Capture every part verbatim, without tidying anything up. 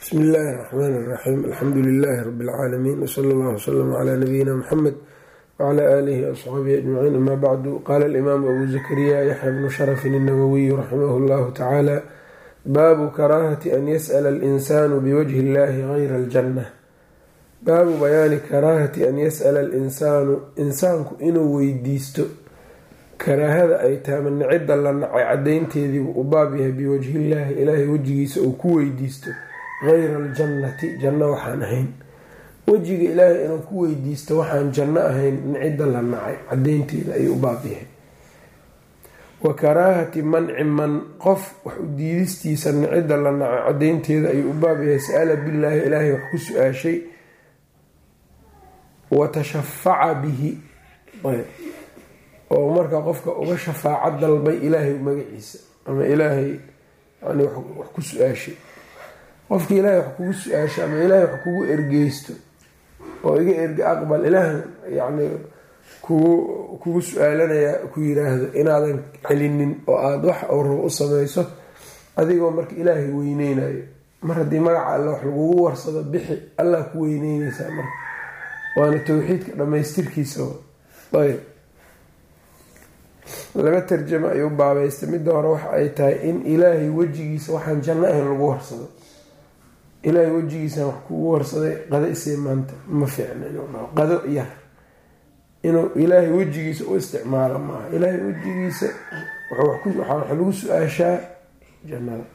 بسم الله الرحمن الرحيم الحمد لله رب العالمين وصلى الله وسلم على نبينا محمد وعلى آله وأصحابه أجمعين. أما بعد، قال الإمام أبو زكريا يحيى بن شرف النووي رحمه الله تعالى: باب كراهة أن يسأل الإنسان بوجه الله غير الجنة. baabu bayaani karaahati an yas'ala al-insaanu insaanku inuu weydiisto karaahada ay tahay manicida la nacay cadaynteediibu u baab yahay biwajhillaahi ilaahay wejigiisa uu ku weydiisto hayra aljannati janno waxaan ahayn. wejiga ilaahay inuu ku weydiisto waxaan janno ahayn nicida la nacay cadaynteeda ayuu u baab yahay. wa karaahati manci man qof wax u diidistiisa nicida la nacay cadaynteeda ayuu u baab yahay. sa'ala billaahi ilaahay wax ku su-aashay watashafaca bihi, oo markaa qofka uga shafaaco dalbay ilaahay magaciisa ama ilaahay yani wax ku su-aashay. qofkii ilaahay wax kugu su-aashay ama ilaahay wax kugu ergeysto oo iga erga aqbal, ilaah yani kugu kugu su-aalanaya ku yiraahdo inaadan celinin oo aada wax rabo u samayso adigoo marka ilaahay weyneynayo. mar haddii magaca alla wax lagugu warsado bixi, allah ku weyneyneysaa marka, waana tawxiidka dhamaystirkiisa. ayb laba tarjamo ayuu baabaystay. midda hore waxa ay tahay in ilaahay wejigiisa waxaan janno ahayn lagu warsado. ilaahay wejigiisaan wax kugu warsaday qado isee maanta ma fiicna inuu dhaho qado yar, inuu ilaahay wejigiisa u isticmaalo maaha. ilaahay wejigiisa waxaa wax lagu su-aashaa jannada.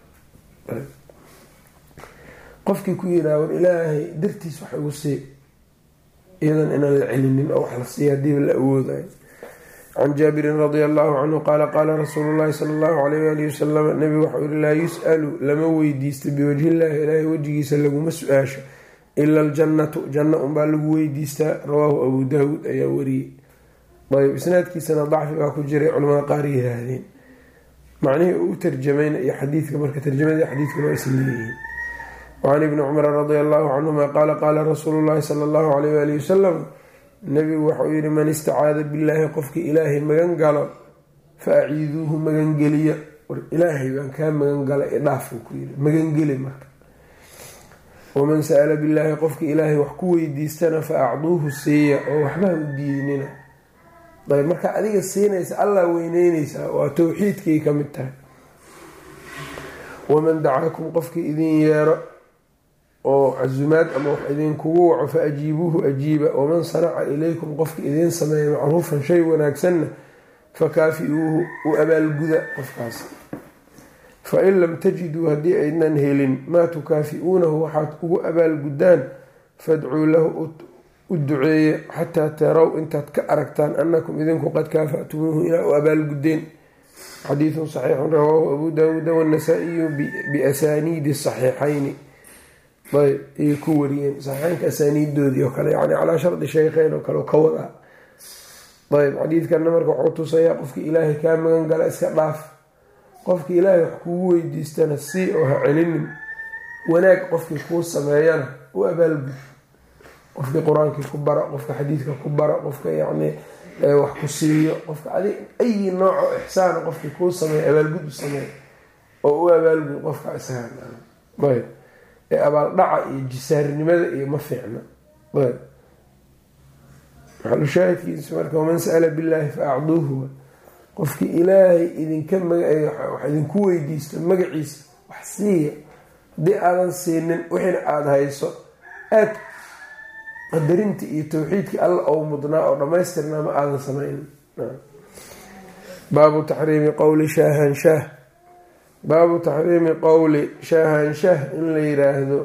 qofkii ku yidhaha war ilaahay dartiis wax igu sii, iyadan inaan la celinin oo wax la siiya hadiiba la awoodayo. can jaabirin radia allahu canhu qaala qaala rasuulu llahi sala allahu alayh waalihi wasalam, nabigu waxau yihi laa yus'alu lama weydiista biwajhillaahi ilaahay wejigiisa laguma su-aasho ila aljannatu janno unbaa lagu weydiistaa. rawaahu abu daawuud ayaa wariyey. ayb isnaadkiisana dacfi baa ku jiray, culamada qaar yihaahdeen macnihii uu u tarjamayna iyo xadiidka marka tarjamadii xadiidkuna waa isla leeyihiin. wacan ibni cumara radia allahu canhuma qaala qaala rasuulu llahi sala allahu alayh waalihi wasalam, nabigu waxauu yihi man istacaada billaahi qofkii ilaahay magan galo fa aciiduuhu magangeliya. war ilaahay baan kaa magan gala idhaafuu ku yiri, magangeli marka. waman sa'ala billaahi qofkii ilaahay wax ku weydiistana fa acduuhu siiya oo waxbaha u diidinina. ayb markaa adiga siinaysa allah weyneyneysaa, waa tawxiidkay ka mid tahay. waman dacaakum qofkii idin yeero oo casumaad ama wax idinkugu waco fa ajiibuuhu ajiiba. waman sanaca ilaykum qofka idiin sameeya macruufan shay wanaagsanna fakaafi-uuhu u abaalguda qofkaas. fain lam tajiduu haddii aydnan helin maa tukaafi-uunahu waxaad ugu abaalgudaan fadcuu lahu u duceeye xataa taraw intaad ka aragtaan annakum idinku qad kaafa'tumuuhu inaa u abaalgudeen. xadiidun saxiixun rawaahu abu daawuuda waannasaa'iyu biasaaniidi saxiixayni. ayb ayay ku wariyeen saxiixeynka asaaniidoodii oo kale, yani calaa shardi shaykheyn oo kale ka wadaa. ayb xadiidkana marka wuxuu tusayaa qofkii ilaahay kaa magan gala iska dhaaf, qofkii ilaahay wax kugu weydiistana sii oo ha celinin. wanaag qofkii kuu sameeyana u abaalgud. qofkii qur-aankii ku bara, qofka xadiidka ku bara, qofka yacni wax ku siiyo, qofka adig ayi nooco ixsaana qofkii kuu sameeya abaalgud u sameey oo u abaalgud qofka isaga. ayb ee abaaldhaca iyo jisaarnimada iyo ma fiicna. ayb maxalushaahidkiisa marka waman sa'ala billaahi fa acduuhu, qofkii ilaahay idinka wax idinku weydiisto magaciisa wax siiya. haddii aadan siinin wixina aada hayso aad qadarinta iyo tawxiidkii alla ou mudnaa oo dhammaystirnaa ma aadan samaynin. baabu taxriimi qowli shaahanshaah. baabu taxriimi qowli shaahanshaah in la yiraahdo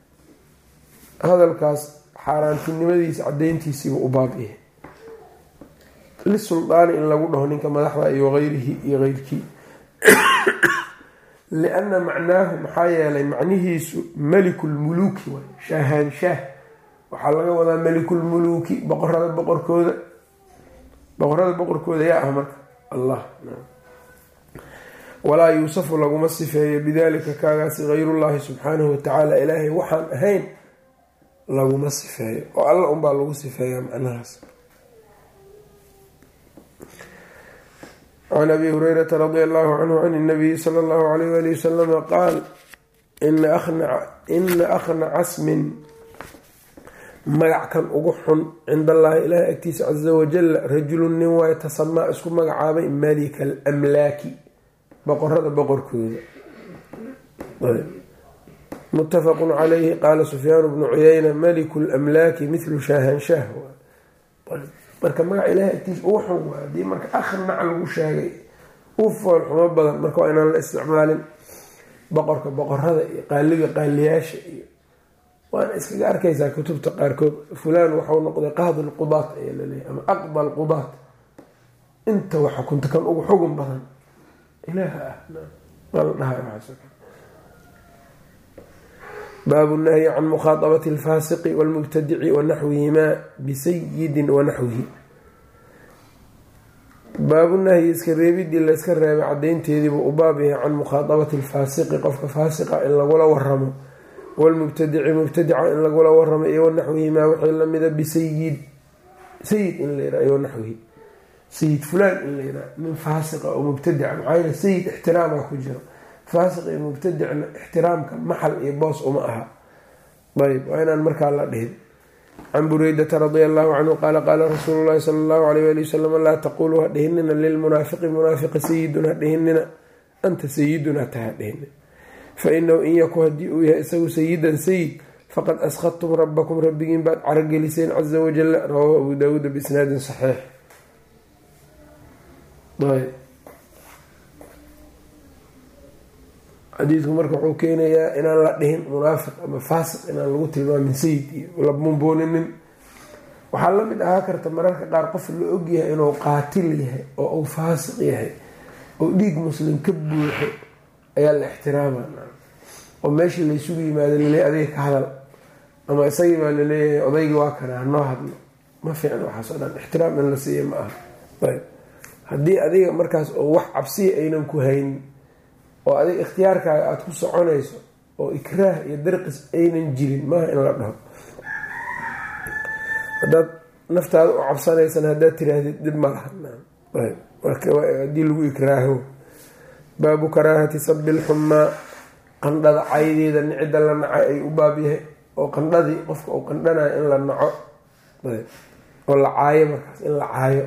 hadalkaas xaaraantinimadiisa cadayntiisiiba u baab yahay. lisuldaani in lagu dhaho ninka madaxda iyo hayrihi iyo heyrkii. lianna macnaahu maxaa yeelay macnihiisu melikulmuluuki waay. shaahanshaah waxaa laga wadaa melikulmuluuki, boqorada boqorkooda. boqorada boqorkooda yaa ah marka allah. walaa yuusafu laguma sifeeyo bidaalika kaagaasi hayrullaahi subxaanahu watacaala, ilaahay waxaan ahayn laguma sifeeyo oo alla unbaa lagu sifeeyaa macnahaas. can abi hurayrata radia allahu canhu can inabiyi sala allahu alayh waali wasalama qaal ina akhnaca smin magac kan ugu xun cinda allaahi ilaahi agtiisa caza wajalla rajulun nin waayo tasamaa isku magacaabay malika alamlaaki boqorada boqorkooda. muttafaqun calayhi qaala sufyaan bnu cuyayna maliku lamlaaki mithlu shaahanshaah. marka magaca ilaahi agtiisa ugu xun waa hadii marka akhnac lagu sheegay u fool xumo badan marka waa inaan la isticmaalin. boqorka boqorada iyo qaaliga qaaliyaasha iyo waana iskaga arkaysaa kutubta qaarkood fulaan waxau noqday qaadi lqudaat ayaa laleeyahy ama aqda lqudaat inta waxa kunta kan ugu xugun badan ilaaha ah waa la dhahay waxaas. baabu nahyi can mukhaaabati alfaasiqi walmubtadici wanaxwihimaa bisayidin wanaxwihi. baabu nahyi iska reebidii layska reebay cadaynteediibuu u baab yahay can mukhaaabati alfaasiqi qofka faasiqa in lagula waramo walmubtadici mubtadica in lagula waramo iyo wanaxwihimaa wixii lamida bisayid sayid in la yiraha iyo wanaxwihi sayid fulaan in la yiraha nin faasiqa oo mubtadica maxaa sayid ixtiraamaa ku jiro faasiq iyo mubtadicna ixtiraamka maxal iyo boos uma aha. ayb waa inaan markaa la dhihin. can bureydata radia allahu canhu qaala qaala rasuulu llahi sala allahu alayh ali wasalam laa taquluu ha dhihinina lilmunaafiqi munaafiqi sayidun ha dhihinina anta sayidun hata ha dhihinina fa inahu in yaku haddii uu yahay isagu sayidan sayid faqad askhadtum rabbakum rabbigiin baad carageliseen caza wajalla. rawaahu abu daawuuda biisnaadin saxiix. ayb xadiidku marka wuxuu keenayaa inaan la dhihin munaafiq ama faasiq inaan lagu tilmaamin sayid iyo la mumbooninin. waxaa la mid ahaa karta mararka qaar qof la ogyahay inuu qaatil yahay oo uu faasiq yahay oo dhiig muslim ka buuxo ayaa la ixtiraama oo meeshii laysugu yimaado laleey adiga ka hadal ama isagii baa laleeyahay odaygi waa kana hanoo hadlo ma fiicna waxaasoo dhan ixtiraam in la siiya ma aha. ayb haddii adiga markaas oo wax cabsiya aynan ku haynin oo adiga ikhtiyaarkaaga aada ku soconayso oo ikraah iyo darqis aynan jirin maaha in la dhaho. haddaad naftaada u cabsanaysan haddaad tiraahdid dib ma laha haddii lagu ikraaho. baabu karaahati sabi lxumaa qandhada caydeeda nicida la naco ay u baab yahay oo qandhadii qofka uu qandhanayo in la naco oo la caayo markaas in la caayo.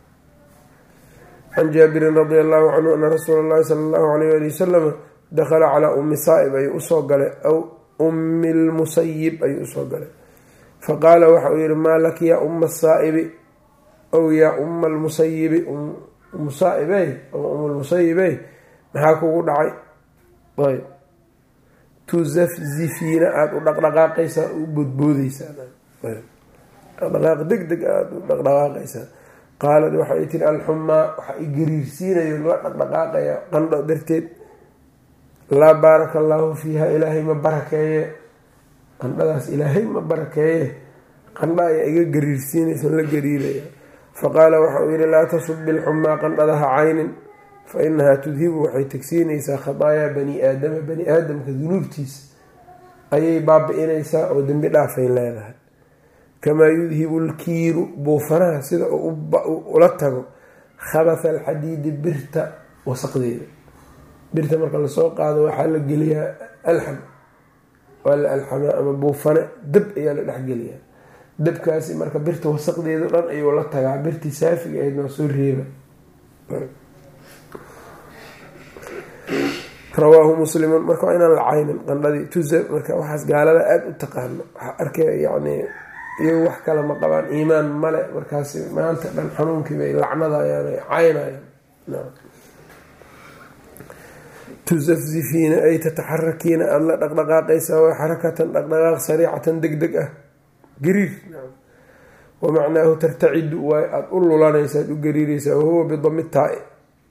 can jaabirin radia allahu canhu ana rasuula allahi sala allahu alayh ali wasalam dakhala calaa ummi saa'ib ayuu usoo galay aw ummi lmusayib ayuu usoo galay faqaala waxa uu yihi maa laki yaa umma saa'ibi aw yaa umma almusayibi umu saaibey ama umulmusayibey maxaa kugu dhacay? ayb tuzafzifiina aada u dhaqdhaqaaqaysaa u boodboodeysaa dhaqdhaqaaq deg deg aada u dhaqdhaqaaqaysaa. qaalad waxay tiri alxumaa waxa i gariirsiinayo la dhaqdhaqaaqaya qandho darteed laa baaraka allaahu fiiha ilaahay ma barakeeye qandhadaas ilaahay ma barakeeye qandha ayaa iga gariirsiinaysa la gariiraya. faqaala waxa uu yihi laa tasubi lxumaa qandhadaha caynin fa inahaa tudhibu waxay tegsiinaysaa khataayaa bani aadama bani aadamka dunuubtiisa ayay baabi-inaysaa oo dembi dhaafay leedahay. kamaa yudhibu lkiiru buufanaha sida ula tago khabatha alxadiidi birta wasaqdeeda. birta marka lasoo qaado waxaa la geliyaa alxam waa la alxamaa ama buufane dab ayaa la dhexgeliyaa. dabkaasi marka birta wasaqdeeda dhan ayuu la tagaa birtii saafiga ahayd noo soo reeba. rawaahu muslimun. marka waa inaan la caynin qandhadii tuza marka waxaas gaalada aada u taqaano waxaa arkay yani iyagu wax kale ma qabaan iimaan male markaas maanta dhan xanuunkii bay lacnadayaan ay caynayaan. tuzafzifiina ay tataxarakiina aada la dhaqdhaqaaqaysaa waa xarakatan dhaqdhaqaaq sariicatan deg deg ah gariir. wamacnaahu tartacidu waay aada u lulanaysa aada u gariiraysaa wahuwa bidami taa-i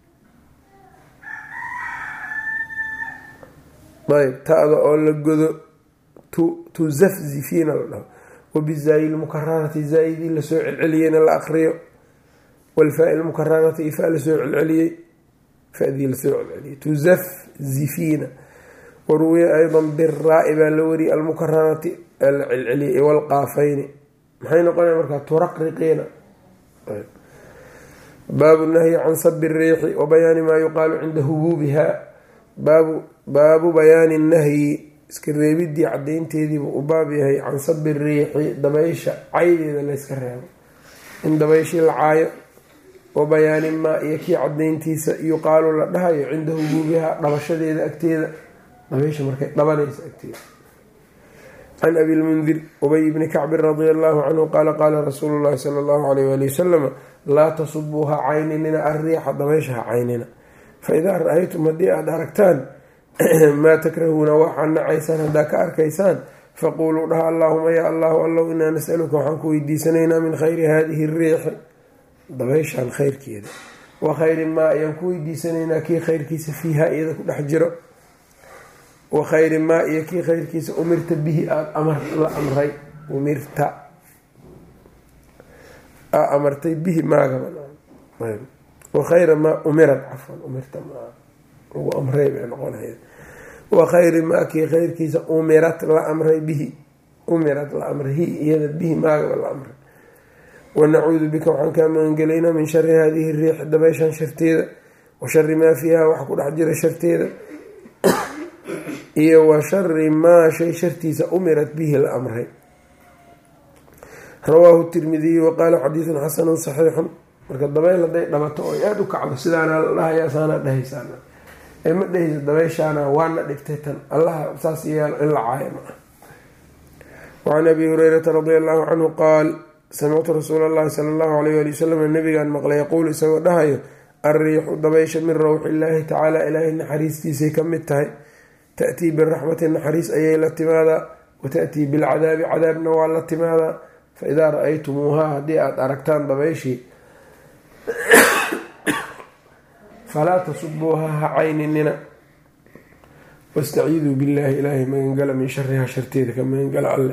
ayb ta-da oo la godo tuzafzifiina la dhaho wabizaayi lmukararati zaayidii lasoo celceliyeyna la aqriyo walfaa lmukararati ifaa lasoo celceliyey fadii lasoo celceliyey tuzafzifiina. waruwiya ayda biraa-i baa la wariyay almukararati la celceliyey walqaafayni maxay noqonaya markaa turaqriqiina. baabu nahyi can sabi riixi wa bayaani maa yuqaalu cinda hubuubiha. baabu baabu bayaani nahyi iska reebidii cadaynteediibu u baab yahay can sabi riixi dabaysha caydeeda layska reebo in dabayshii la caayo wa bayaani maa iyo kii cadayntiisa yuqaalu la dhahayo cinda hubuubihaa dhabashadeeda agteeda dabaysha markay dhabanaysa agteeda. can abi lmundir ubay bni kacbin radia allahu canhu qaala qaala rasuulu llahi sala allahu alayh waali wasalam laa tasubuuha cayninina arriixa dabaysha ha caynina faidaa ra-aytum haddii aada aragtaan maa takrahuuna waxaad nacaysaan haddaa ka arkaysaan faquuluu dhaha allaahuma yaa allahu allow inaa nasaluka waxaan ku weydiisanaynaa min khayri haadihi riixi dabayshaan khayrkeeda wa khayri maa ayaan ku weydiisanaynaa kii khayrkiisa fiiha iyada ku dhex jiro wa khayri maa iyo kii khayrkiisa umirta bihi aada amar la amray umirta aa amartay bihi maagaba wa khayra maa umirad cafan umirta maa lagu amray bay noqonaya wa khayri maa kii khayrkiisa umirat la amray bihi umirat la amray hi iyada bihi maagaba la amray. wanacuudu bika waxaan kaa magangelaynaa min shari haadihi riix dabayshan sharteeda wa shari maa fiiha wax ku dhex jira sharteeda iyo wa shari maa shay shartiisa umirat bihi la amray. rawaahu tirmidiyu waqaala xadiidun xasanun saxiixun. marka dabayl hadday dhabato oo aada u kacdo sidaana la dhahayaa saanaa dhahaysaana ee ma dhahaysa dabayshaana waana dhibtay tan allaha saas yeelo in la caayo ma ah. wacan abi hurayrata radia allahu canhu qaal samictu rasuula allahi sala allahu alayh ali wasalam nabigaan maqlay yaquul isagoo dhahayo alriixu dabaysha min rawxi illaahi tacaala ilaahay naxariistiisay ka mid tahay ta'tii biraxmati naxariis ayay la timaadaa wa ta'tii bilcadaabi cadaabna waa la timaadaa faidaa ra-aytumuuhaa haddii aada aragtaan dabayshii falaa tasubuuha ha cayninina wastaciiduu billaahi ilaahay magangala min shariha sharteeda ka magangala alle.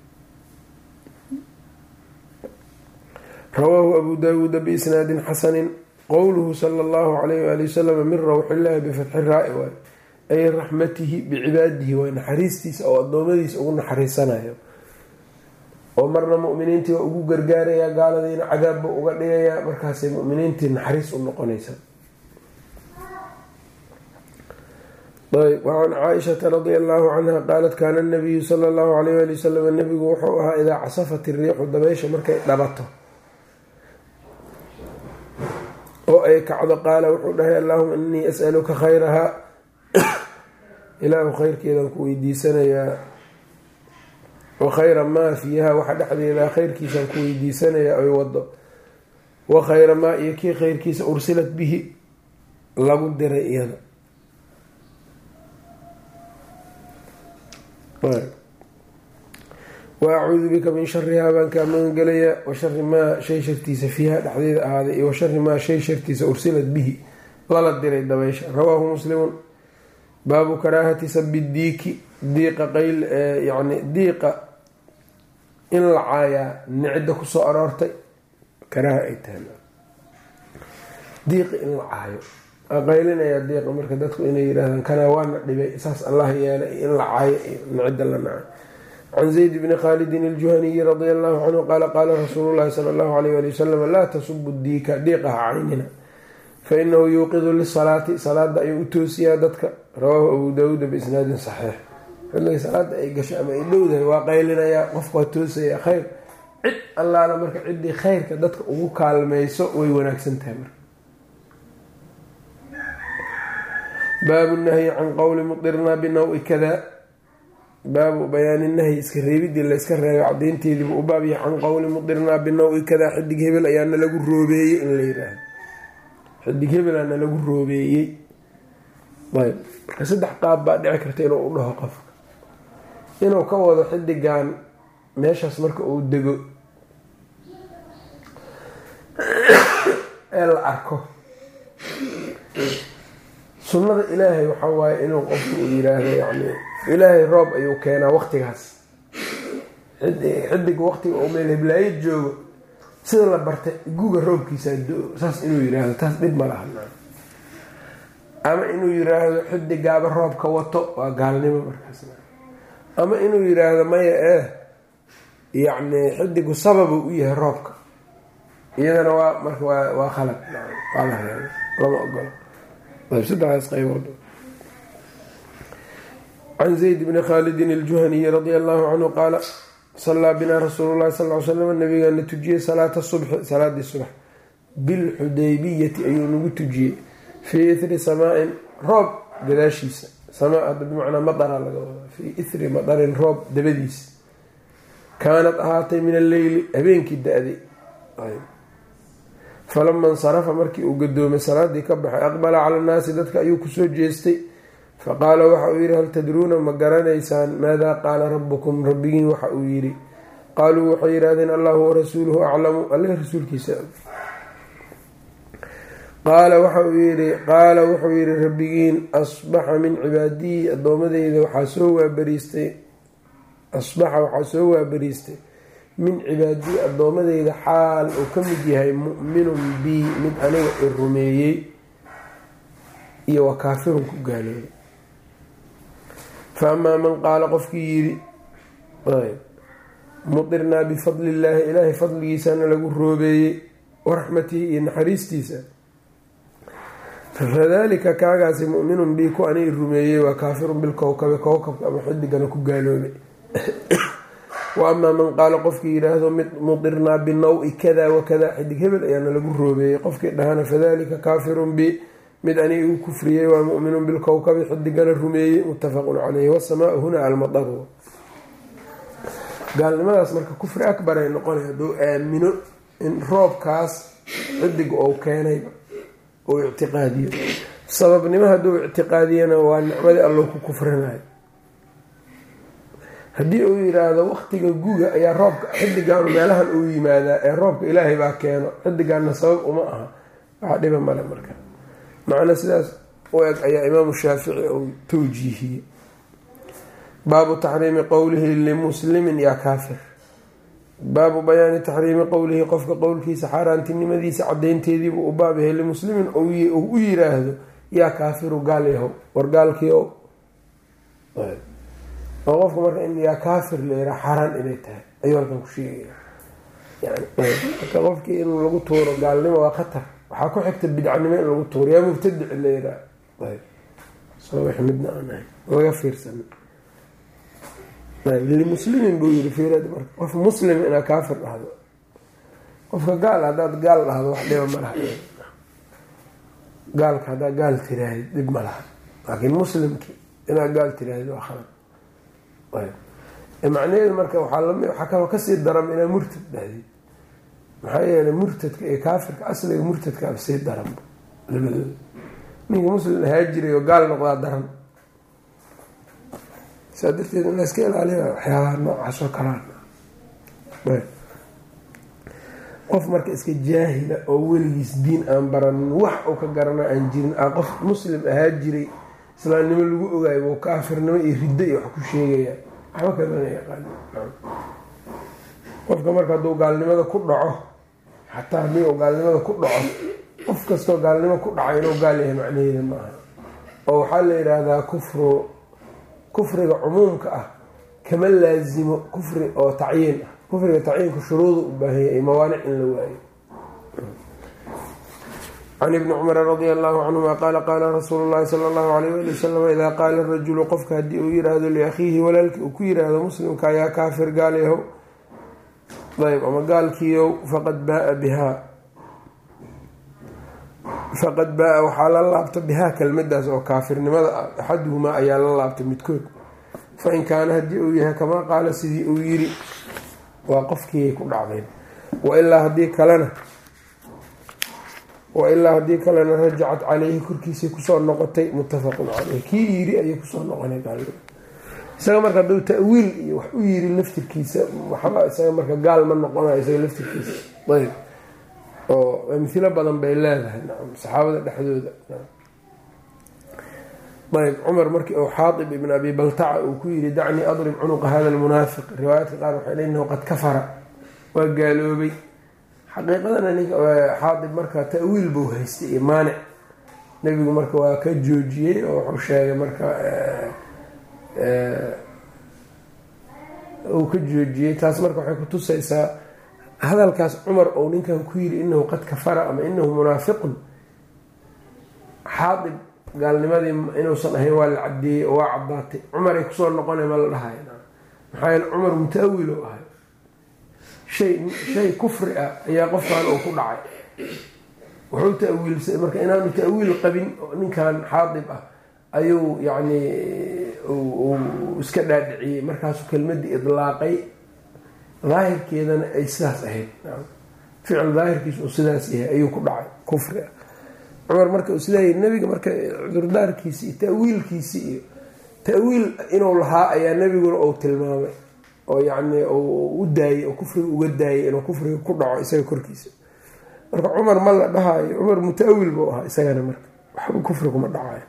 rawaahu abu daawuuda biisnaadin xasanin qowluhu sala allahu alayh waali wasalam min rawxillaahi bifatxi raa-i waay ay raxmatihi bicibaadihi waay naxariistiisa oo addoommadiisa ugu naxariisanayo oo marna mu'miniintii waa ugu gargaarayaa gaaladiina cadaabba uga dhigayaa markaasay mu'miniintii naxariis u noqonaysaa. ayb wacan caaishata radia allahu canha qaalat kaana nabiyu sala allahu alayh ali wasalam nabigu wuxuu ahaa idaa casafat iriixu dabaysha markay dhabato oo ay kacdo qaala wuxuu dhahay allahuma inii as'aluka khayrahaa ilaahu khayrkeedaan ku weydiisanayaa wa khayra maa fiiha waxa dhexdeeda khayrkiisaan ku weydiisanayaa oy wado wa khayra maa iyo kii khayrkiisa ursilat bihi lagu diray iyada wa acuudu bika min sharihaa baan kaa magangelayaa wa shari maa shay shartiisa fiiha dhexdeeda ahaaday iyo wa shari maa shay shartiisa ursilat bihi lala diray dabaysha. rawaahu muslimun. baabu karaahati sabi diiki diiqa qayl yani diiqa in la caayaa nicida kusoo aroortay karaaha ay tahay diiqa in la caayo qaylinayaa diiqa marka dadku inay yidhaahdaan kanaa waana dhibay saas allah yeelay in la caayo nicida la naco. can zayd bni khaalidin aljuhaniyi radia allahu canhu qaala qaala rasuulu llahi sala allahu alayh ali wasalam laa tasubu diika diiqaha caynina fainahu yuuqidu lisalaati salaada ayuu u toosiyaa dadka. rawaahu abu daawuuda biisnaadin saxiix. xilliga salaada ay gasho ama ay dhowdahay waa qaylinayaa qofku waa toosaya khayr cid allaala marka ciddii khayrka dadka ugu kaalmayso way wanaagsan tahay. marka baabu nahyi can qowli mudirnaa binawi kada baabu bayaani nahyi iska reebidii layska reebay cadaynteediibu u baab yahay can qowli mudirnaa binawi kada xidig hebel ayaana lagu roobeeyey in la yidhaahdo xidig hebelaana lagu roobeeyey. ayb marka saddex qaab baa dhici karta inuu u dhaho qofka inuu ka wado xidigan meeshaas marka uu dego ee la arko sunnada ilaahay waxaa waaye inuu qofku uu yiraahdo yani ilaahay roob ayuu keenaa waqtigaas xidig waqtiga uu meel heblaayo joogo sida la bartay guga roobkiisa saas inuu yiraahdo taas dhib ma laha. ama inuu yiraahdo xidigaaba roobka wato waa gaalnimo markaas. ama inuu yiraahdo maya eh yacni xidigu sababu u yahay roobka iyadana waa marka waa waa khalad waa la reebay lama ogolo. ayb saddexdaas qaybood can zayd bni khaalidin aljuhaniyi radia allahu canhu qaala sallaa binaa rasuulu llahi sal l slam nabigaana tujiyey salaata subxi salaadii subax bilxudaybiyati ayuu nagu tujiyey fii ithri samaa-in roob gadaashiisa samaa hadda bimacnaa madara laga wadaa fii ithri madarin roob dabadiisa kaanad ahaatay min alleyli habeenkii da-day falama insarafa markii uu gadoomay salaadii ka baxay aqbala cala annaasi dadka ayuu kusoo jeestay faqaala waxa uu yidhi hal tadruuna ma garanaysaan maadaa qaala rabbukum rabbigiin waxa uu yidhi qaaluu waxay yidhahdeen allahu warasuuluhu aclamu alle rasuulkiisa qaala waxauu yidhi qaala wuxuu yidhi rabbigiin asbaxa min cibaadiyi addoomadeyda waxaa soo waabariistay asbaxa waxaa soo waabariistay min cibaadiyi addoomadeyda xaal uu ka mid yahay mu'minun bii mid aniga i rumeeyey iyo wa kaafirun ku gaaloobay fa amaa man qaala qofkii yidhi mutirnaa bifadli illaahi ilaahay fadligiisana lagu roobeeyey waraxmatihi iyo naxariistiisa fadalika kaagaasi mu'minun bii ku ani i rumeeyey waa kaafirun bilkowkabi kowkabka ama xidigana ku gaaloobay wa amaa man qaala qofkii yidhaahdo mutirnaa binaw-i kada wakada xidig hebel ayaana lagu roobeeyey qofkii dhahana fadalika kaafirun bi mid ani igu kufriyey waa mu'minun bilkowkabi xidigana rumeeyey muttafaqun caleyhi wasamaau huna almadaru gaalnimadaas marka kufri akbar ay noqonay hadduu aamino in roobkaas xidiga ou keenayba ou ictiqaadiyo sababnimo hadduu ictiqaadiyana waa nicmadii allou ku kufrinayo haddii uu yidhaahdo waqtiga guga ayaa roobka xidigaanu meelahan uu yimaadaa ee roobka ilaahay baa keeno xidigaana sabab uma aha waxaa dhiba male marka macna sidaas u eg ayaa imaamu shaafici uu tawjiihiyey baabu taxriimi qowlihi limuslimin yaa kaafir baabu bayaani taxriimi qowlihi qofka qowlkiisa xaaraantinimadiisa cadaynteediibuu u baab yahay limuslimin uu u yiraahdo yaa kaafiru gaal yahow war gaalkii ow oo qofka marka in yaa kaafir la yiraa xaaraan inay tahay ayuu halkan ku sheegaya yani marka qofkii in lagu tuuro gaalnimo waa khatar waxaa ku xigta bidcanimo in lagu tuuro yaa mubtadic la yiraa soo wax midna aan ahay laga fiirsan limuslimin buu yiri fiirad marka qof muslim inaa kaafir dhahdo qofka gaal haddaad gaal dhahdo wax dhiba ma laha gaalka haddaa gaal tiraahid dhib ma laha laakiin muslimki inaa gaal tiraahid waa khalad macnaheedu marka waxaa kaloo kasii daran inaa murtad dhahdid maxaa yeelay murtadka iyo kaafirka asliga murtadka ab sii daran labadooda ninka muslim ahaa jiray oo gaal noqdaa daran saa darteed in la iska ilaaliya waxyaabaha noocaasoo kalaan qof marka iska jaahila oo weligiis diin aan baranin wax uu ka garana aan jirin a qof muslim ahaa jiray islaamnimo lagu ogaayo buu kaafirnimo iyo riddo iyo wax ku sheegaya waxba kamana yaqaan qofka marka hadduu gaalnimada ku dhaco xataa haddii uu gaalnimada ku dhaco qof kastoo gaalnimo ku dhaco inuu gaal yahay macnaheeda maaha oo waxaa la yidhaahdaa kufru kufriga cumuumka ah kama laazimo kufri oo tacyiin ah kufriga tacyiinka shuruudu u baahanya iyo mawaanic in la waayo can ibni cumara radia allahu canhuma qaala qaala rasuulu llahi sala allahu alayh wali wasalam idaa qaala rajulu qofka haddii uu yiraahdo liakhiihi walaalkii uu ku yiraahdo muslimka ayaa kaafir gaal yahow ayb ama gaalkiiyow faqad baaa bihaa faqad baa-a waxaa la laabta bihaa kelmadaas oo kaafirnimada ah axaduhumaa ayaa la laabta midkood fa in kaana haddii uu yahay kamaa qaala sidii uu yiri waa qofkiiay ku dhacdeen wailaa haddii kalena wailaa haddii kalena rajacat caleyhi korkiisay kusoo noqotay muttafaqun caleyh kii yiri ayay kusoo noqonay gaalnimo isaga marka hadduu ta-wiil iyo wax u yiri laftirkiisa waxba isaga marka gaal ma noqonayo isaga laftirkiisa ayb oo amhilo badan bay leedahay nacam saxaabada dhexdooda ayb cumar markii uu xaatib ibn abi baltaca uu ku yiri dacnii adrib cunuqa hada almunaafiq riwaayaadka qaar waxay leeyihin qad kafara waa gaaloobay xaqiiqadana ninka xaatib marka ta-wiil buu haystay iyo maanic nebigu marka waa ka joojiyey oo wuxuu sheegay marka uu ka joojiyey taas marka waxay ku tusaysaa hadalkaas cumar ou ninkan ku yiri inahu qad kafara ama inahu munaafiqun xaatib gaalnimadii inuusan ahayn waa la cadeeyey oo waa caddaatay, cumaray kusoo noqonay ma la dhahay. maxaa yeele cumar muta-awil oo ahay, shay shay kufri ah ayaa qofkan uu ku dhacay, wuxuu ta-wiilsay marka inaanu ta-wiil qabin ninkan xaadib ah ayuu yacni uu iska dhaadhiciyey, markaasuu kelmadii idlaaqay, daahirkeedana ay sidaas ahayd, ficil daahirkiisa uu sidaas yahay ayuu ku dhacay kufri ah. cumar marka uu sidaa yiri, nabiga marka cudurdaarkiisi iyo ta-wiilkiisi iyo ta-wiil inuu lahaa ayaa nabiguna uu tilmaamay oo yacni u daayey oo kufriga uga daayay inuu kufriga ku dhaco isaga korkiisa. marka cumar ma la dhahaayo, cumar muta-awil buu ahaa isagana, marka waxba kufriguma dhacayo.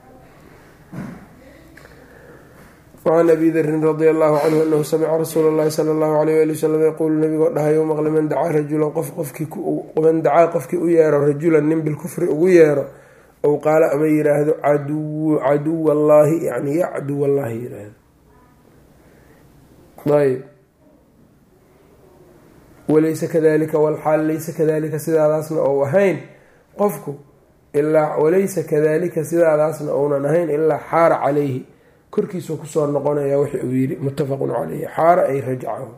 وعن أبي ذر رضي الله عنه أنه سمع رسول الله صلى الله عليه وآله وسلم يقول نبي dhahayo maqle man dacaa rajulan qof qofkii man dacaa qofkii u yeero rajulan nin bilkufri ugu yeero ow qaala ama yiraahdo caduw caduw allaahi yani yacduw allaahi yiraahdo. ayb walaysa kadalika walxaal laysa kadalika sidaadaasna ou ahayn qofku ilaa walaysa kadalika sidaadaasna ounan ahayn ilaa xaara calayhi korkiisuu kusoo noqonaya wixii uu yidhi, muttafaqun caleyhi. xaara ay rajcahu.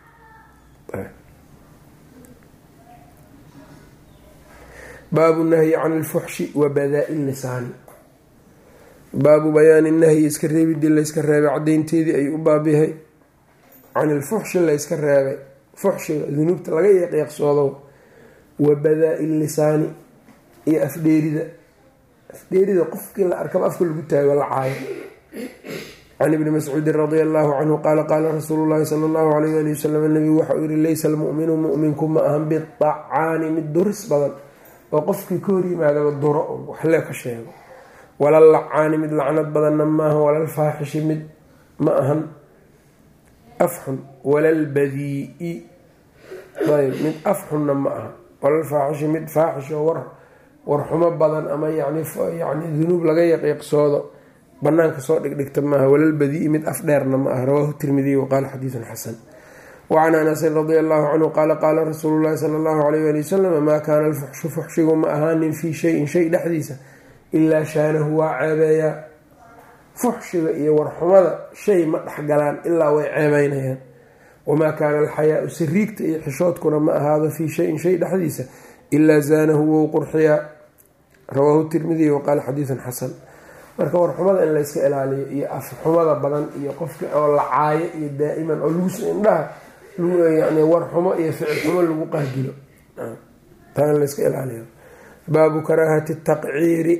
baabu nahyi can ilfuxshi wa badaa-i lisaani. baabu bayaani nahyi iska reebidii layska reebay caddaynteedii ayuu u baab yahay. can ilfuxshi layska reebay, fuxshiga dunuubta laga yeeqyeeqsoodo, wa badaa-i lisaani iyo afdheerida, afdheerida qofkii la arkaba afka lagu taago la caayo. can ibni mascuudin radia allahu canhu qaala qaala rasuulu llahi sala allahu alayh ali wasalam nabigu waxa uu yihi laysa almu'minu mu'minku ma ahan bidacaani mid duris badan oo qofkii ka hor yimaadaba duro un waxlee ka sheego, wala lacaani mid lacnad badanna maaha, walalfaaxishi mid ma ahan afxun, walalbadii ayb mid afxunna ma aha, walalfaaxishi mid faaxisho war warxumo badan ama yani yani dunuub laga yaqiiqsoodo banaanka soo dhigdhigta maaha, walalbadii mid af dheerna ma aha. rawaahu tirmidiy waqaala xadiidun xasan. wacan anasin radia allahu canhu qaala qaala rasuulu llahi sala allahu alayh ali wasalam maa kaana alfuxshu fuxshigu ma ahaanin fii shayin shay dhexdiisa ilaa shaanahu waa ceebeeyaa. fuxshiga iyo warxumada shay ma dhexgalaan ilaa way ceebeynayaan. wamaa kaana alxayaau siriigta iyo xishoodkuna ma ahaado fii shayin shay dhexdiisa ilaa zaanahu wou qurxiyaa. rawaahu tirmidiy waqaala xadiidun xasan. marka warxumada in layska ilaaliyo iyo afxumada badan iyo qofka oo la caayo iyo daa'iman oo lagu indhaha yani warxumo iyo ficil xumo lagu qahdilo, taa in layska ilaaliyo. baabu karaahati taqciiri.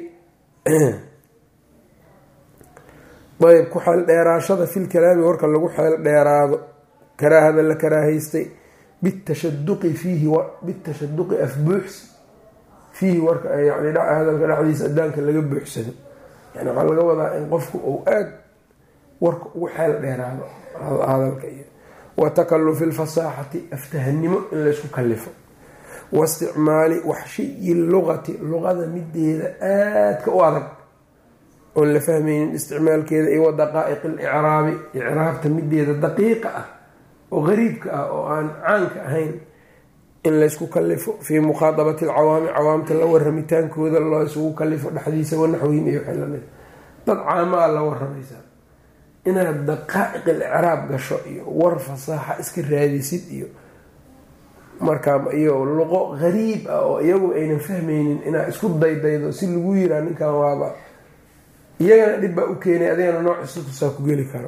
ayb ku xeel dheeraashada fil kalaami warka lagu xeel dheeraado, karaahada la karaahaystay bitashaduqi fiihi bitashaduqi afbuuxs fiihi warka yani hadalka dhexdiisa adaanka laga buuxsado. yani waxaa laga wadaa in qofku uu aad warka ugu xeel dheeraado hadalka iyo wa takalufi lfasaaxati aftahanimo in laysku kalifo, wa isticmaali waxshiyi luqati luqada mideeda aadka u adag oon la fahmaynin isticmaalkeeda, iyo wa daqaa'iq alicraabi icraabta mideeda daqiiqa ah oo qariibka ah oo aan caanka ahayn in laysku kalifo fii mukhaadabati alcawaami cawaamta la waramitaankooda loo isugu kalifo dhexdiisa, wanaxwihim iyo wixii lamid. dad caamaa la waramaysaa inaad daqaa'iq alicraab gasho iyo war fasaaxa iska raadisid iyo markaa iyo luqo qariib ah oo iyagu aynan fahmaynin inaad isku daydaydo si lagu yiraa ninkan waaba iyagana dhib baa u keenay, adigana noociisa tusaa ku geli karo.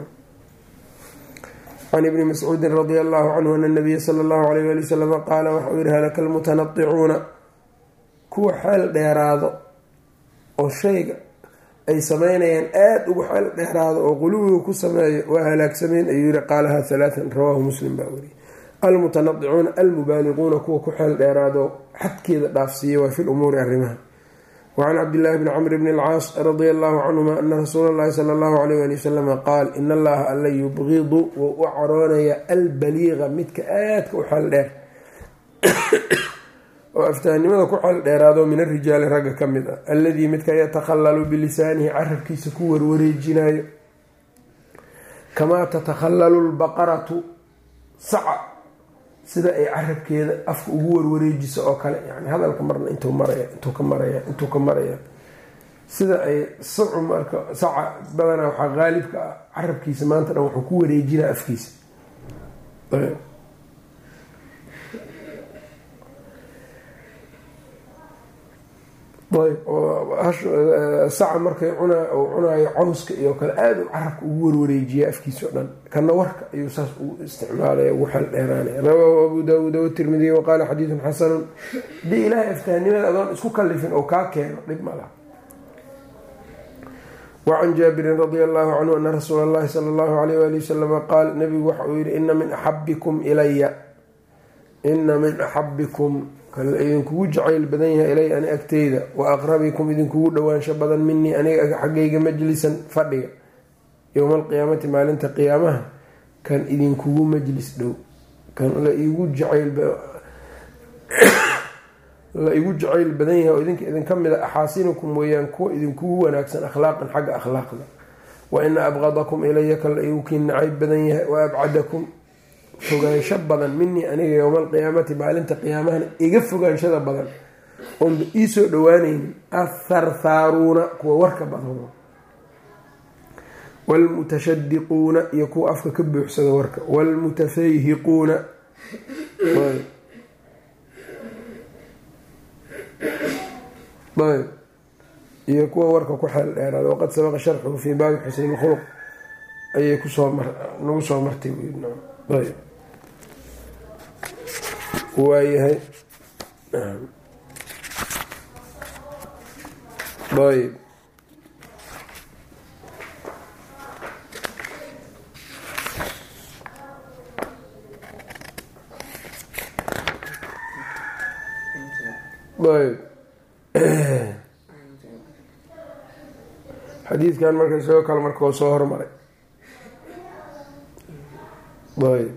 can ibni mascuudin radia allahu canhu ana nabiya sala allahu alayh ali wasalam qaala waxauu yihi halaka almutanadicuuna kuwa xeel dheeraado oo shayga ay sameynayaan aada ugu xeel dheeraado oo quluwiga ku sameeyo waa halaagsameen ayuu yihi. qaalaha halaatan rawaahu muslim baa wariyay. almutanadicuuna almubaaliquuna kuwa ku xeel dheeraado xadkeeda dhaafsiiya waa fi lumuuri arrimaha. wacan cabdillaahi bni camr bni alcaas radia allahu canhuma ana rasuula allahi sala allahu alayh ali wasalama qaal in allaha alla yubqidu wou u caroonaya albaliiqa midka aadka u xeel dheer oo aftahanimada ku xeel dheeraado min arijaali ragga ka mid ah, alladii midka yatakhallalu bilisaanihi carabkiisa ku warwareejinayo, kamaa tatakhallalu lbaqaratu saca sida ay carabkeeda afka ugu warwareejiso oo kale. yani hadalka marna intuu maraya intuu ka maraya intuu ka maraya sida ay sacu marka saca badanaa waxaa qaalibka ah carabkiisa maanta dhan wuxuu ku wareejinaa afkiisa. ayb oo saca markay cunaayo cawska iyo kale aada u carabka ugu warwareejiya afkiisa o dhan, kana warka ayuu saas ugu isticmaalaya ugu xel dheeraanaya. rawaahu abu daawuud watirmidiy waqaala xadiidun xasanun. hadii ilaahay aftahanimada adoon isku kalifin oo kaa keeno dhib ma laha. wacan jaabirin radia allahu canhu ana rasuula allahi sala allahu alayh waali wasalama qaal, nabigu waxa uu yihi ina min axabikum ilaya ina min axabikum kala idinkugu jacayl badan yahay ilay ani agteyda, wa aqrabikum idinkugu dhowaansho badan minii aniga xaggayga majlisan fadhiga, yowma alqiyaamati maalinta qiyaamaha kan idinkugu majlis dhow, kan la igu jacayl la igu jacayl badan yahay oo idinka idinka mid a axaasinukum weeyaan kuwa idinkugu wanaagsan akhlaaqan xagga akhlaaqda, wa ina abqadakum ilaya kan la igu kii nacayb badan yahay, wa abcadakum fogaansho badan minii aniga yowma alqiyaamati maalinta qiyaamahana iga fogaanshada badan oonba iisoo dhawaanaynin atharthaaruuna kuwa warka badan, waalmutashadiquuna iyo kuwa afka ka buuxsada warka, waalmutafayhiquuna ayb iyo kuwa warka ku xeel dheeraada. waqad sabaqa sharxuhu fii baabi xuseyn khuluq ayay kusoo nagu soo martay ayb waayahay. ayb ayb xadiidkan marka isagoo kale markao soo hormaray. ayb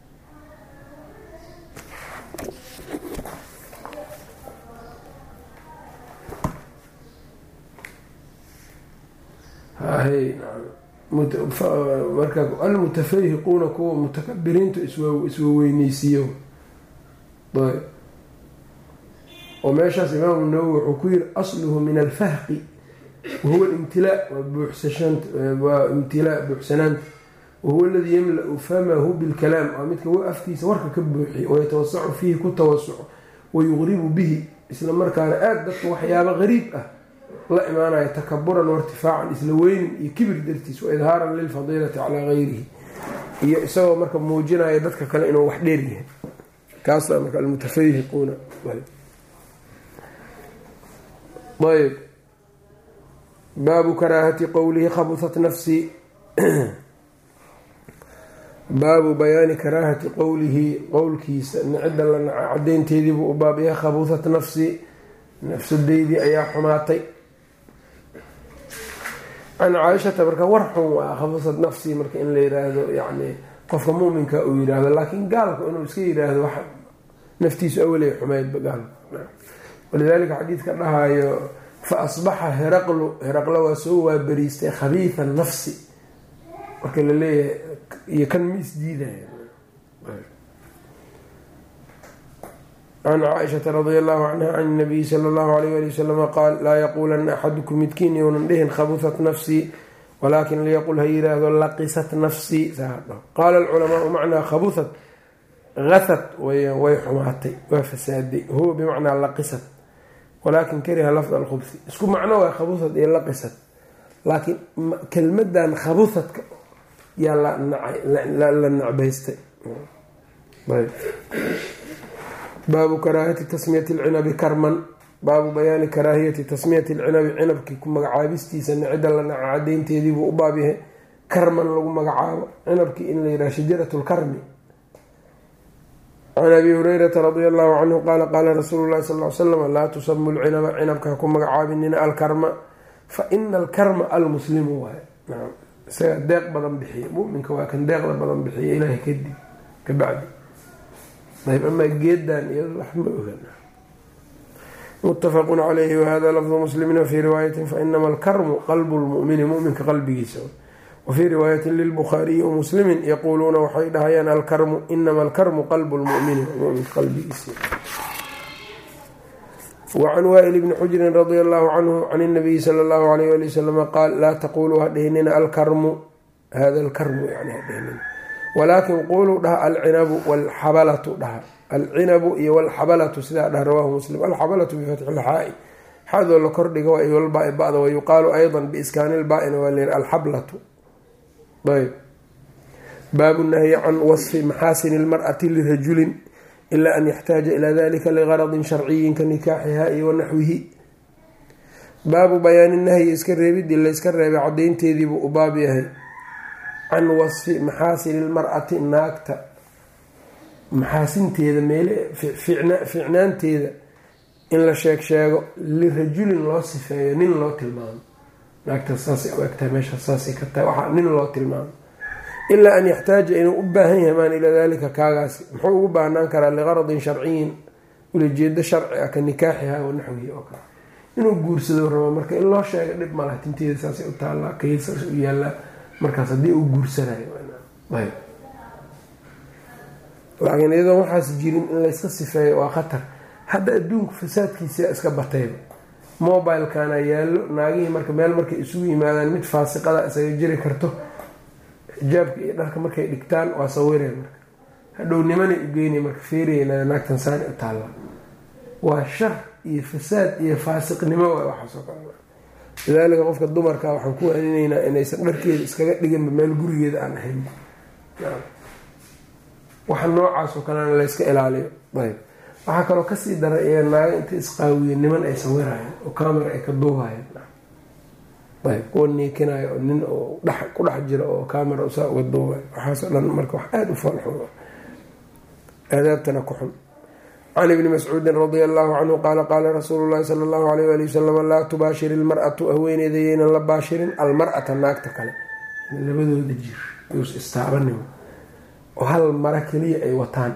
marka almutafayhiquuna kuwa mutakabiriinta iswaweyneysiiyo ayb oo meeshaas imaamu nawowi wuxuu ku yiri asluhu min alfahqi wahuwa imtilaa waa buuxsashaant waa imtilaa buuxsanaanta, wahuwa aladii yamla-u famahu bilkalaam waa midka w afkiisa warka ka buuxiyo, wayatawasacu fiihi ku tawasuco, wayuqribu bihi isla markaana aada dadka waxyaaba qariib ah la imaanaya, takaburan wairtifaacan isla weynin iyo kibir dartiis, wa idhaaran lilfadiilati calaa gayrihi iyo isagoo marka muujinaya dadka kale inuu wax dheer yahay. kaasa marka almutafayhiquuna. ayb baabu karaahati qowlihi khabusat nafsii baabu bayaani karaahati qowlihi qowlkiisa nicida la naca cadeynteediibuu u baab yahay. khabusat nafsii nafsadeydii ayaa xumaatay. can caaishata marka war xun waa khabusat nafsii marka in la yiraahdo yani qofka muminka uu yiraahdo, laakiin gaalka inuu iska yiraahdo wax naftiisu awalay xumaydba gaalka. walidaalika xadiidka dhahayo fa asbaxa heraqlu heraqla waa soo waabariistay khabiitha nafsi marka la leeyahay iyo kan ma isdiidaya. can caaishata radia allahu canha can nabiyi sala allahu alayh ali wasalama qaal laa yaquulanna axadukum midkiin younan dhihin khabusat nafsii walaakin liyaqul ha yiraahdo laqisat nafsii saadho. qaala alculamaau macnaa khabusat gasat weyaan way xumaatay waa fasaaday, huwa bimacnaa laqisat walaakin kariha lafda alkhubsi. isku macno waa khabusat iyo laqisat, laakiin kelmadan khabusatka yaa la nacbaystay. baabu karaahiyati tasmiyati alcinabi karman, baabu bayaani karaahiyati tasmiyati alcinabi cinabkii ku magacaabistiisa nicida la naca cadeynteediibuu u baab yahay. karman lagu magacaabo cinabkii in la yidhaha shajarat lkarmi. can abi hurayrata radia allahu canhu qaala qaala rasuulu llahi sal l slam laa tusamu lcinaba cinabka ha ku magacaabinina alkarma fa ina alkarma almuslimu waay isaga deeq badan bixiya, muminka waa kan deeqda badan bixiya ilaahay kadib ka bacdi. ayb amaa geedan iyado wax ma ogana. mutafaqun calayhi wahada lafdu muslimin wafii riwaayatin fainama alkarmu qalbu lmumini muminka qalbigiisa. wafii riwaayatin lilbukhaariyi wamuslimin yaquuluuna waxay dhahayaan alkarmu inama alkarmu qalbu lmumini muminka qalbigiisa. wacan waa'il bni xujrin radia allahu canhu can inabiyi sala allahu alayh ali wasalama qaal laa taquluu hadhihinina alkarmu hada alkarmu yani hadhihinina walaakin quluu dhaha alcinabu walxabalatu dhaha alcinabu iyo walxabalatu sidaa dhaha rawahu muslim alxabalatu bifatxi lxaa'i xadoo la kordhiga waa walbaa bada wayuqaalu ayضa biiskaani lbaa-ina waa leer alxablatu. ayb baabu nahyi can wasfi maxaasini lmar'ati lirajulin ilaa an yaxtaaja ilaa dalika ligaradin sharciyin ka nikaaxiha iyo wanaxwihi. baabu bayaani nahyi iska reebidii layska reebay cadaynteediibuu u baab yahay can wasfi maxaasini lmar'ati naagta maxaasinteeda meele fiicnaanteeda in la sheeg sheego lirajulin loo sifeeyo nin loo tilmaamo. naagta saasay u egtahay meesha saasay ka tahay waxaa nin loo tilmaamo ilaa an yaxtaaja inuu u baahan yahay maan ilaa dalika kaagaasi muxuu ugu baahnaan karaa liqaradin sharciyin ulajeedo sharci ah ka nikaaxiha wa naxwihi oo kale inuu guursado rabo marka in loo sheega dhib malaha tinteeda saasay u taallaa kaysaas u yaallaa markaas haddii uu guursanayo ayb laakiin iyadoon waxaas jirin in layska sifeeyo waa khatar. hadda adduunku fasaadkiisa iska batayba mobilekana yaallo naagihii marka meel markay isugu yimaadaan mid faasiqada isaga jiri karto xijaabka iyo dharka markay dhigtaan waa sawireen marka hadhow nimanay u geynay marka feerayna naagtan saani u taalla waa shar iyo fasaad iyo faasiqnimo waa waxaasoo kale. lidaalika qofka dumarka waxaan ku waaninaynaa inaysan dharkeeda iskaga dhiganba meel gurigeeda aan ahayn waxa noocaasoo kalena layska ilaaliyo. ayb waxaa kaloo kasii dara iyaa naaga intay isqaawiyeen niman ay sawirayeen oo camera ay ka duubayeen ayb kuwa niikinayo oo nin oo ku dhex jira oo camera usaa uga duubay waxaasoo dhan marka wax aada u foolxun aadaabtana ku xun. can ibni mascuudin radia allahu canhu qaala qaala rasuulu llahi sala allahu alayh ali wasalam laa tubaashir ilmar'atu haweeneyda yaynan la baashirin almar'ata naagta kale labadooda jir yuus istaabanimo oo hal mara keliya ay wataan.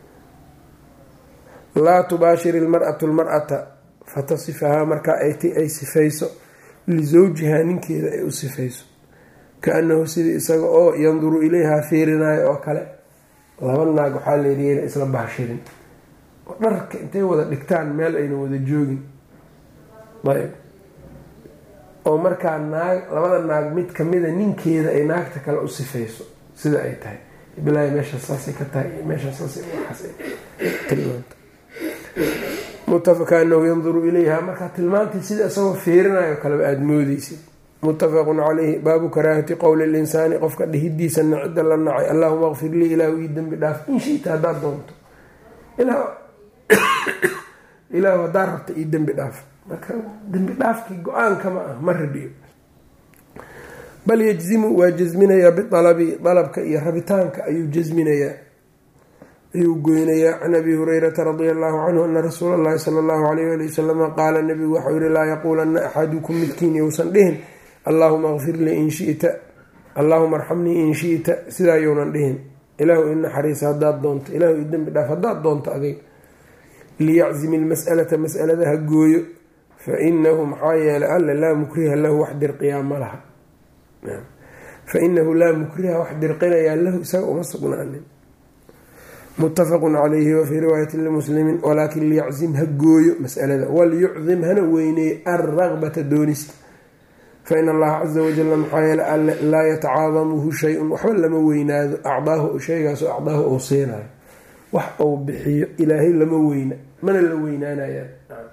laa tubaashir ilmar'atu lmar'ata fatasifahaa markaa ay sifayso lisawjihaa ninkeeda ay u sifayso kaanahu sidii isaga oo yanduru ilayhaa fiirinayo oo kale. laba naag waxaa layidhi isla baashirin oo dharka intay wada dhigtaan meel ayna wada joogin ayb oo markaa naag labada naag mid kamida ninkeeda ay naagta kale u sifayso sida ay tahay bilaahi meesha saasay ka tahay meesha saasay tilmaanta mutafaqanahu yanduru ilayha markaa tilmaantii sida isagoo fiirinayo kaleba aada moodeysid. muttafaqun caleyhi baabu karaahati qowli linsaani qofka dhihidiisa nacidda la nacay allahuma qfir lii ilaahu ii dembi dhaaf in shita haddaad doonto ilaahu haddaa rabta ii dembi dhaaf marka dembi dhaafkii go-aankama ah ma rabiyo bal yajzimu waa jasminayaa bialabi dalabka iyo rabitaanka ayuu jasminayaa ayuu goynayaa. can abi hurayrata radia allahu canhu ana rasuula allahi sala allahu alayh ali wasalama qaala nabigu waxau yihi laa yaquulanna axadukum midkiin yousan dhihin allaahuma qfir lii in shita allaahuma arxamnii in shita sidaa younan dhihin ilaahu i naxariisa haddaad doonto ilaahu i dembi dhaaf haddaad doonto adig liyaczim ilmas'alata mas'alada ha gooyo fa inahu maxaa yeelay alla laa mukriha lahu wax dirqiyaa ma laha fa inahu laa mukriha wax dirqinayaa lahu isaga uma sugnaanin. muttafaqun calayhi wafii riwaayati limuslimiin walaakin liyaczim ha gooyo mas'alada walyucdim hana weyneeyo alragbata doonista fain allaha caza wajala maxaa yeele alle laa yatacaadamuhu shay-un waxba lama weynaado acdaahu shaygaasoo acdaahu ou siinayo wax ou bixiyo ilaahay lama weyna mana la weynaanayaan.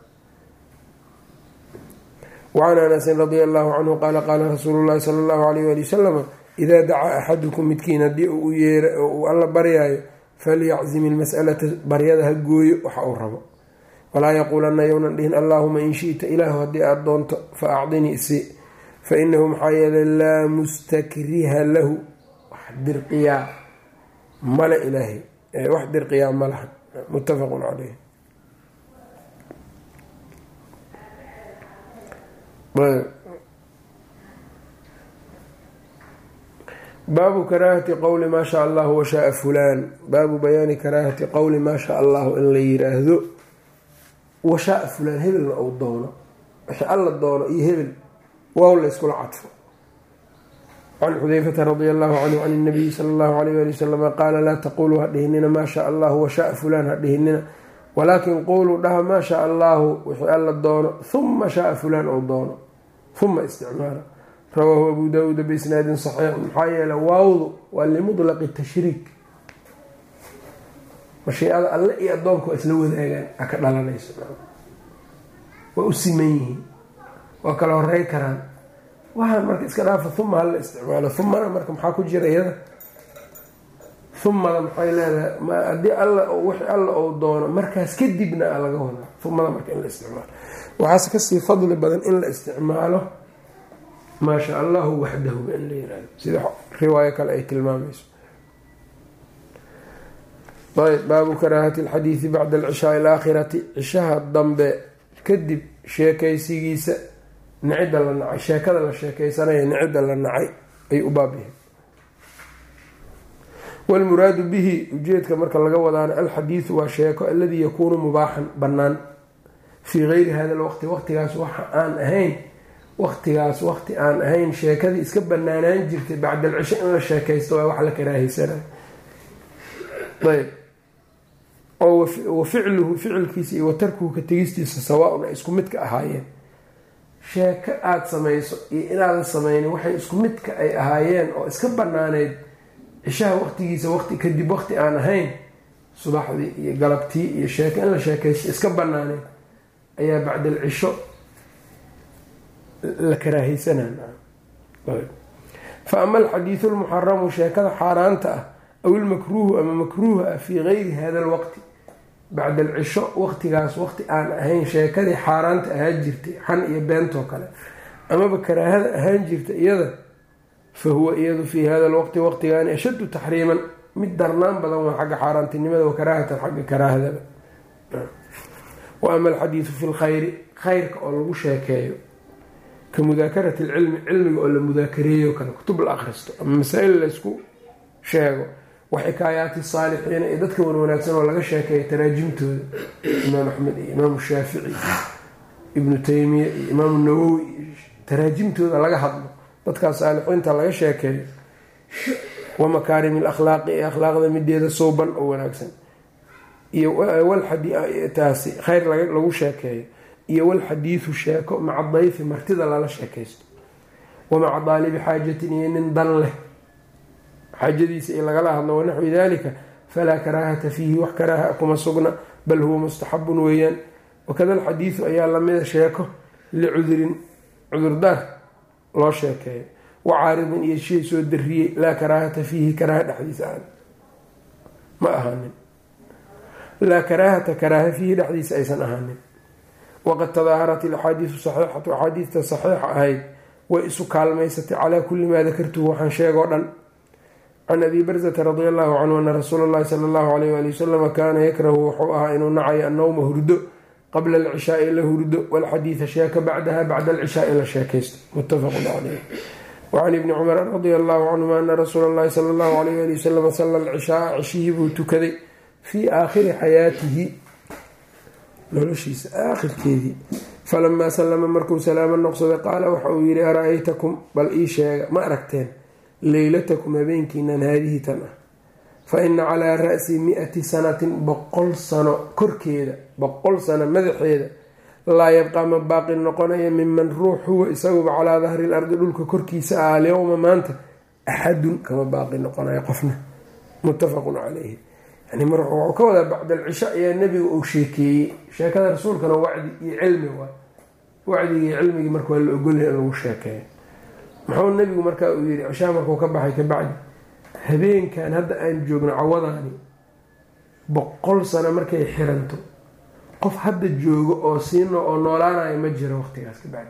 wacan anasin radia allahu canhu qaala qaala rasuulu llahi sala allahu alayh ali wasalama idaa dacaa axadukum midkiin haddii uu yeera oo uu alla baryaayo falyaczim ilmas'alata baryada ha gooyo waxa uu rabo walaa yaquulanna yownan dhihin allaahuma in shita ilaahu haddii aada doonto fa acdinii isi fa inahu maxaa yeelay laa mustakriha lahu wax dirqiyaa male ilaahay wax dirqiyaa ma laha. muttafaqun caleyh. baabu karaahati qowli maa shaa allahu washaaa fulaan baabu bayaani karaahati qowli maa shaa allahu in la yiraahdo washaaa fulaan hebelna ou doono wixii alla doono iyo hebel waaw la yskula cadfo. can xudeyfata radia allahu canhu can inabiyi sala allahu alayh ali wasalama qaala laa taquluu ha dhihinina maa shaa allahu washaaa fulaan ha dhihinina walaakin qowluu dhaha maa shaa allaahu wixii alla doono uma shaaa fulaan ou doono uma isticmaala. rawaahu abu daawuuda biisnaadin saxiix. maxaa yeele waawdu waa limutlaqi tashriik, mashiicada alle iyo addoonka waa isla wadaagaan a ka dhalanayso, waa u siman yihiin, waa kala horey karaan. waxaan marka iska dhaafa uma hala isticmaalo. umana marka maxaa ku jira iyada? umada maxay leedahay haddii alla wixii alla ou doono markaas kadibna a laga wadaa umada marka in la isticmaalo. waxaase kasii fadli badan in la isticmaalo maa shaa allahu waxdahu in la yihahdo, sida riwaayo kale ay tilmaamayso. ayb baabu karaahati alxadiidi bacda alcishaai alaakhirati, cishaha dambe kadib sheekaysigiisa nicida la nacay, sheekada la sheekaysanaya nicida la nacay ay u baabyahay. walmuraadu bihi ujeedka marka laga wadaana alxadiidu waa sheeko aladii yakuunu mubaaxan bannaan fii gayri hada lwaqti, waqtigaas waxa aan ahayn waqtigaas waqti aan ahayn sheekadii iska banaanaan jirtay bacda alcisha in la sheekaysto waa wax la karaahaysana. ayb oo wa ficluhu ficilkiisa iyo wa tarkuhu ka tegistiisa sawaa-un ay isku midka ahaayeen. sheeko aada samayso iyo inaadan samaynin waxay isku midka ay ahaayeen oo iska banaaneyd cishaha waqtigiisa waqti kadib waqti aan ahayn subaxdii iyo galabtii iyo sheeko in la sheekaysto iska banaaneyd ayaa bacda alcisho la karaahaysanaa. fa ama alxadiidu almuxaramu sheekada xaaraanta ah aw ilmakruuhu ama makruuha ah fii gayri hada alwaqti bacda alcisho waqtigaas waqti aan ahayn sheekadii xaaraanta ahaan jirtay xan iyo beentoo kale amaba karaahada ahaan jirta iyada, fa huwa iyadu fii hada alwaqti waqtigaani ashaddu taxriiman mid darnaan badan waa xagga xaaraantinimada wa karaahatan xagga karaahadaba. wa ama alxadiidu fi lkhayri khayrka oo lagu sheekeeyo ka mudaakarati alcilmi cilmiga oo la mudaakareeyo kale kutub la akhristo ama masaa-il laysku sheego, wa xikaayaati saalixiina iyo dadka wan wanaagsan oo laga sheekeeyo taraajimtooda, imaam axmed iyo imaamu shaafici ibnu taymiya iyo imaamu nawowi taraajimtooda laga hadlo, dadkaas saalixiinta laga sheekeeyo. wa makaarimi alakhlaaqi ee akhlaaqda mideeda sooban oo wanaagsan iyo walxataasi khayr lagu sheekeeyo, iyo walxadiidu sheeko maca dayfi martida lala sheekaysto, wa maca daalibi xaajatin iyo nin dan leh xaajadiisa iyo lagala hadlo, wanaxwi dalika falaa karaahata fiihi wax karaaha kuma sugna bal huwa mustaxabun weeyaan. wakada alxadiidu ayaa lamida sheeko licudurin cudurdaar loo sheekeeyo, wa caaridin iyo shay soo dariyey laa karaahata fiihi karaaha dhexdiisa aan ma ahaanin laa karaahata karaaha fiihi dhexdiisa aysan ahaanin. waqad tadaaharat ilaxaadiisu saxiixatu axaadiista saxiixa ahayd way isu kaalmaysatay calaa kulli maa dakartuhu waxaan sheegoo dhan. can abi barzata radia allahu canhu ana rasuula allahi sala allahu alayh waali wasalam kaana yakrahu wuxuu ahaa inuu nacayo annowma hurdo qabla alcishaai la hurdo, walxadiida sheeka bacdaha bacda alcishaai la sheekaysto. muttafaqun caleyh. wacan ibni cumar radia allahu canhuma ana rasuula allahi sala allahu alayh waali wasalam salla alcishaaa cishihii buu tukaday fii aakhiri xayaatihi noloshiisa aakhirkeedii. falamaa sallama markuu salaamo noqsaday qaala waxa uu yihi ara-aytakum bal ii sheega ma aragteen leylatakum habeenkiinan haadihi tan ah, fa ina calaa ra'si mi-ati sanatin boqol sano korkeeda boqol sano madaxeeda laa yabqaa ma baaqi noqonaya miman ruux huwa isaguba calaa dahri lardi dhulka korkiisa ah alyowma maanta axadun kama baaqi noqonayo qofna. muttafaqun caleyhi. yani mar wuxuu ka wadaa bacda alcisha ayaa nebiga uu sheekeeyey, sheekada rasuulkana wacdi iyo cilmi waa wacdigii cilmigii marka waa la ogolyahay in lagu sheekeeyo. muxuu nebigu markaa uu yihi cishaha markuu ka baxay kabacdi habeenkan hadda aan joogno cawadaani boqol sano markay xiranto qof hadda joogo oo siino oo noolaanayo ma jiro waqtigaas kabacdi.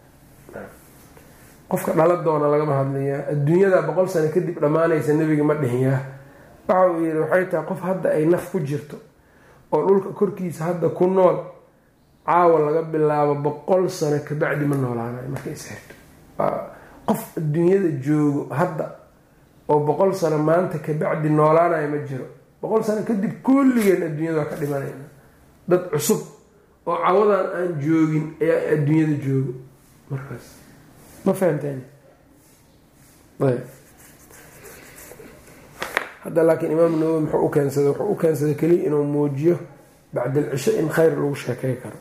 qofka dhala doona lagama hadlayaa, adduunyada boqol sano kadib dhammaanaysa nebiga ma dhihinyaa. waxa uu yihi waxay tahay qof hadda ay naf ku jirto oo dhulka korkiisa hadda ku nool caawa laga bilaabo boqol sano kabacdi ma noolaanayo markay isxirto. qof adduunyada joogo hadda oo boqol sano maanta kabacdi noolaanayo ma jiro. boqol sano kadib kulligeen adduunyada waa ka dhimanayna. dad cusub oo cawadan aan joogin ayaa adduunyada joogo markaas. ma fahamteen? hadda laakiin imaam nawowi muxuu u keensaday wuxuu u keensaday keliya inuu muujiyo bacda alcisha in khayr lagu sheekay karo.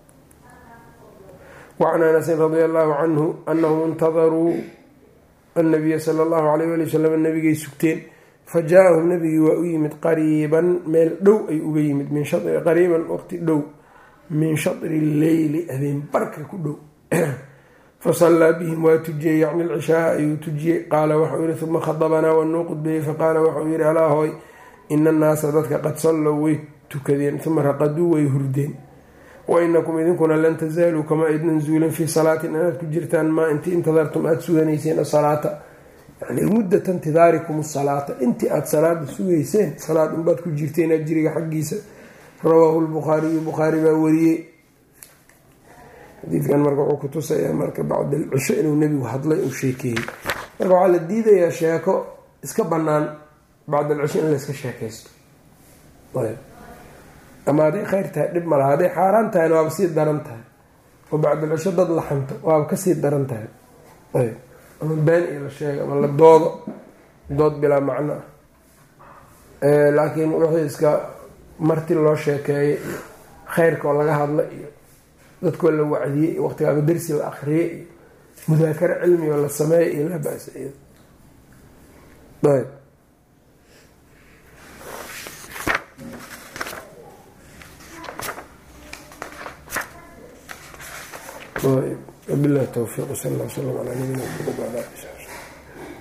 wacan anasin radia allahu canhu anahum intadaruu annabiya sala allahu alayh ali wasalam nabigay sugteen fajaa-ahum nabigii waa u yimid qariiban meel dhow ay uga yimid qariiban waqti dhow min shatri leyli habeen barka ku dhow fasallaa bihim waa tujiyey yacni alcishaaa ayuu tujiyey. qaala waxau yihi uma khadabanaa waa noo qudbeeyey faqaala waxau yihi alaa hooy ina annaasa dadka qad sallow way tukadeen uma raqaduu way hurdeen wainakum idinkuna lan tasaaluu kama aydnan zuulin fii salaatin inaad ku jirtaan maa intii intadartum aada suganayseen asalaata yani muddata intidaarikum asalaata intii aada salaada sugayseen salaad unbaad ku jirteen ajriga xaggiisa. rawaahu lbukhaariyu bukhaari baa wariyey. xadiidkan marka wuxuu kutusayaa marka bacda alcisho inuu nebigu hadlay uu sheekeeyey. marka waxaa la diidayaa sheeko iska bannaan bacda alcisho in layska sheekaysto ama hadday khayr tahay dhib malaha, hadday xaaraan tahayna waaba sii daran tahay oo bacda alcisho dad la xanto waaba kasii daran tahay ayb ama been iyo la sheego ama la doodo dood bilaa macno ah. laakiin wixii iska marti loo sheekeeyey khayrka oo laga hadla iyo dadkoo la wacdiyey iyo waqtigaaba dersi la akriyey iyo mudaakaro cilmi oo la sameeyey iyo laa ba-sa iyada ayb. وبالله التوفيق وصلى الله وسلم على نبينا محمد وعلى اله وصحبه.